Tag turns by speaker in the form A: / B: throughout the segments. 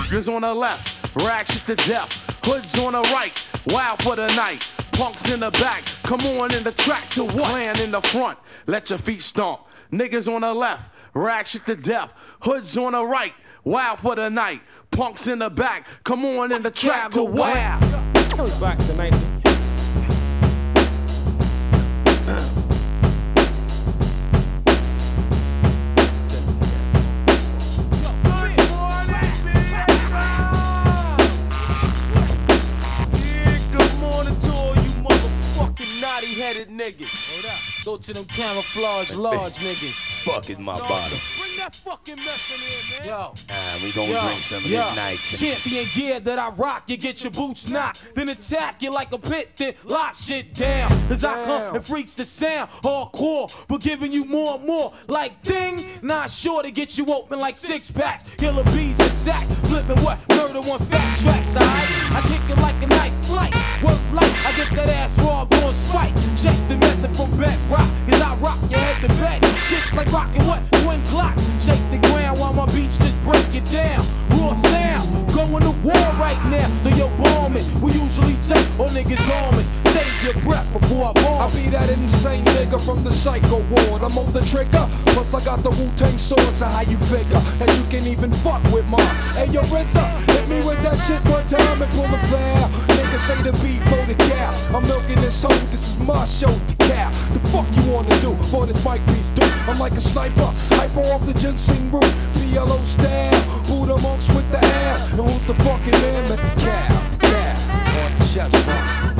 A: Niggas on the left, rag shit to death. Hoods on the right, wild for the night. Punks in the back, come on in the track to what? Clan in the front, let your feet stomp. Niggas on the left, rag shit to death. Hoods on the right, wild for the night. Punks in the back, come on in the track to what?
B: Back to 19.
C: Headed niggas.
B: Hold up. Go to them camouflage large niggas.
D: Fucking my bottle.
C: Bring that fucking mess in here, man.
B: Yo.
D: We gonna drink some of this night.
B: Champion gear that I rock, you get your boots knocked. Then attack you like a pit, then lock shit down. Cause I come and freaks the sound, hardcore, but giving you more and more. Like ding, not sure to get you open like 6 packs. Killer bees attack, flipping what? Murder one fat tracks, alright? I kick it like a night flight. Work light, I get that ass raw, going spike. Check the method from bedrock, cause I rock your head to bed. Just like rocking what? Twin clocks. Shake the ground while my beats just break it down. Raw sound, going to war right now. So you're bombing. We usually take all niggas' garments. Save your breath before I bomb.
E: I be that insane nigga from the psycho ward. I'm on the trigger, plus I got the Wu-Tang sword. So how you figure that you can even fuck with mine? Hey, yo, RZA, hit me with that shit one time and pull a foul. Niggas say the beat for the cow. I'm milking this hoe, this is my show to cow. The fuck you wanna do? For this mic piece, dude. I'm like a sniper, hyper off the ginseng root. PLO style, Buddha monks with the ass. And who's the fucking man with the cow? The cow on the chest front.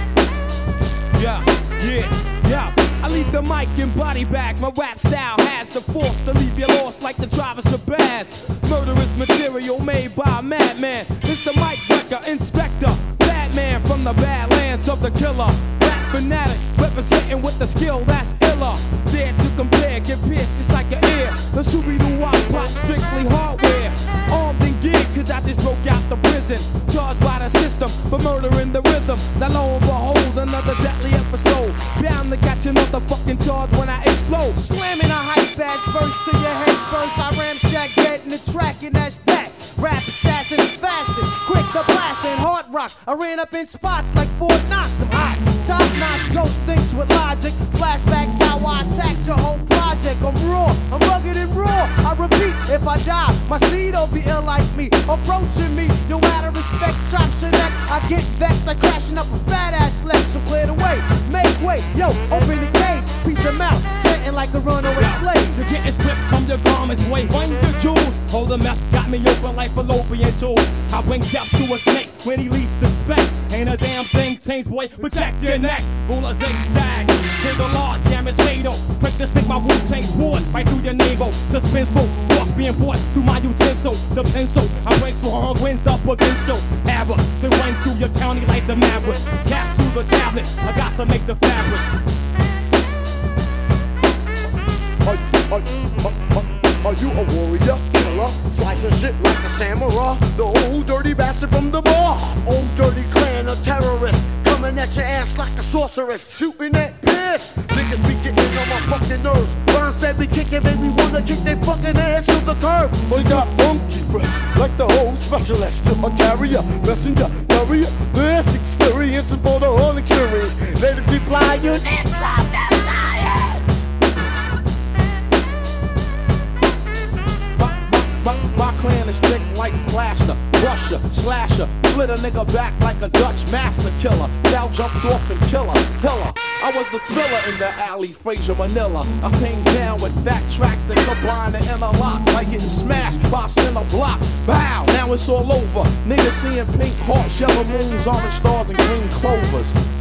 B: Yeah. I leave the mic in body bags. My rap style has the force to leave you lost like the Travis of Bass. Murderous material made by a madman. It's the mic wrecker, inspector, Batman from the badlands of the killer. Rap fanatic, representing with the skill that's iller. Dare to compare, get pierced just like an ear. The Scooby-Doo pop, strictly hardware. Armed and geared, cause I just broke out the prison. Charged by the system for murdering the rhythm. Now lo and behold, another deadly episode. Bound to catch another fucking charge when I explode.
C: Slamming a hype ass verse to your head first. I ramshack dead in the track and that's that. Rap assassin, fasting, quick the blasting, hard rock. I ran up in spots like Fort Knox. I'm hot, top notch, ghost thinks with logic. Flashbacks how I attacked your whole project. I'm raw, I'm rugged and raw. I repeat, if I die, my seed'll be ill like me. Approaching me, you out of respect, chops your neck. I get vexed like crashing up a fat ass leg. So clear the way, make way, yo, open the cage, piece of mouth, chanting like a runaway slave.
B: You're getting stripped from your garments, wait, run your jewels. Hold the mess, got me open like fallopian tube. I bring death to a snake when he least expect. Ain't a damn thing changed, boy, protect your neck. Rule a zigzag, single large, jam is fatal. Quick to stick my Wu-Tang sword right through your navel. Suspenseful, thoughts being brought through my utensil. The pencil, I break strong winds up against you. Hammer, then run through your county like the maverick. Capsule the tablets, I got to make the fabrics.
F: Are you a warrior, killer, slicing shit like a samurai? The old dirty bastard from the bar. Old dirty clan of terrorists, coming at your ass like a sorceress, shooting that piss. Niggas be getting on my fucking nerves. Burn said we kicking, baby, wanna kick their fucking ass to the curb. We got funky breath, like the whole specialist. A carrier, messenger, carrier. This experience is for the whole experience. Let it be blind, you need some that
A: My clan is thick like plaster, brusher, slasher, split a nigga back like a Dutch master killer. Sal jumped off and killer. I was the thriller in the alley, Fraser Manila. I came down with fat tracks that combine and interlock, like getting smashed by a center block. Bow, now it's all over. Niggas seeing pink hearts, yellow moons, orange stars, and green clovers.